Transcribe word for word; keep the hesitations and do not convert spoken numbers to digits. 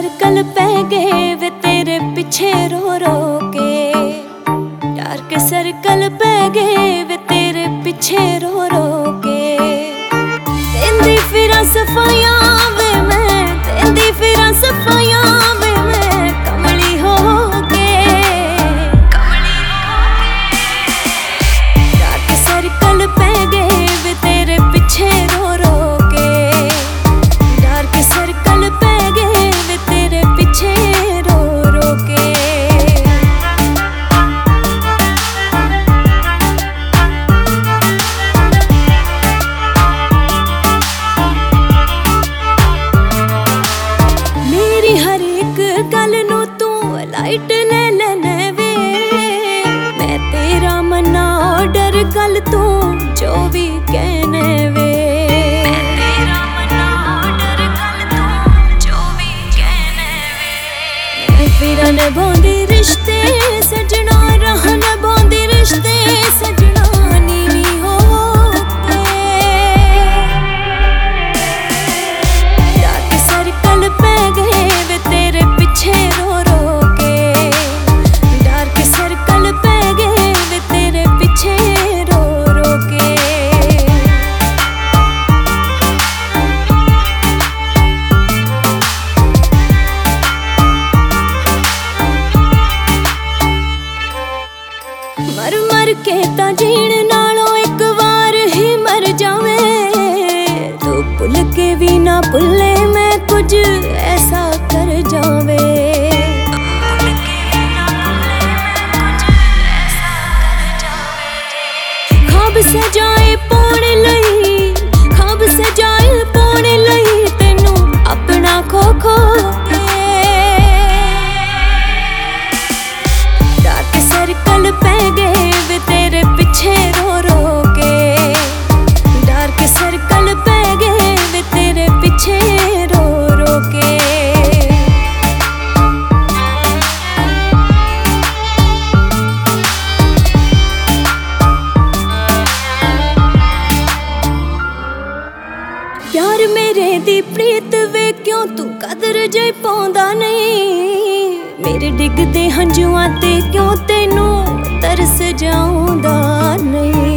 Circle पै गए वे तेरे पीछे रो रो के, डार्क सर्कल पै गए वे तेरे पीछे रो रो के। देंदी फिरा सफाइयां वे मैं, देंदी फिरा सफाइयां वे मैं, कमली हो के, कमली हो के। डार्क सर्कल पै गए वे तेरे पीछे रो रो के, डार्क सर्कल पै गए वे तेरे पीछे रो रो के। मेरी हर एक गल नू तू लाइट ले लेने वे, मैं तेरा मना ऑर्डर कल तू जो भी कहने वे, मैं तेरा मना ऑर्डर कल तू जो भी कहने वे। मैं फिर निभांदी रिश्ते सजना, रह निभांदी रिश्ते सजना, नीवी हो के। डार्क सर्कल पै गए वे तेरे पीछे रो रो के, डार्क सर्कल पै गए वे तेरे पीछे रो रो के। मर मर के ता जीण नालों एक बार ही मर जावे, तू भुल के भी ना भुले मैं कुछ ऐसा कर जावे, भुल के भी ना भुले मैं कुछ ऐसा कर जावे। ख्वाब सजाए पाने लई, ख्वाब सजाए पाने लई, तेनू अपना खो खो के। डार्क सर्कल पै गए वे तेरे पीछे रो रो के, डार्क सर्कल पै गए वे तेरे पीछे रो रो के। प्यार मेरे दी प्रीत वे क्यों तू कदर जे पाउंदा नहीं, मेरे डिगदे हंजुआं ते क्यों तेनू तरस जाउंदा नहीं।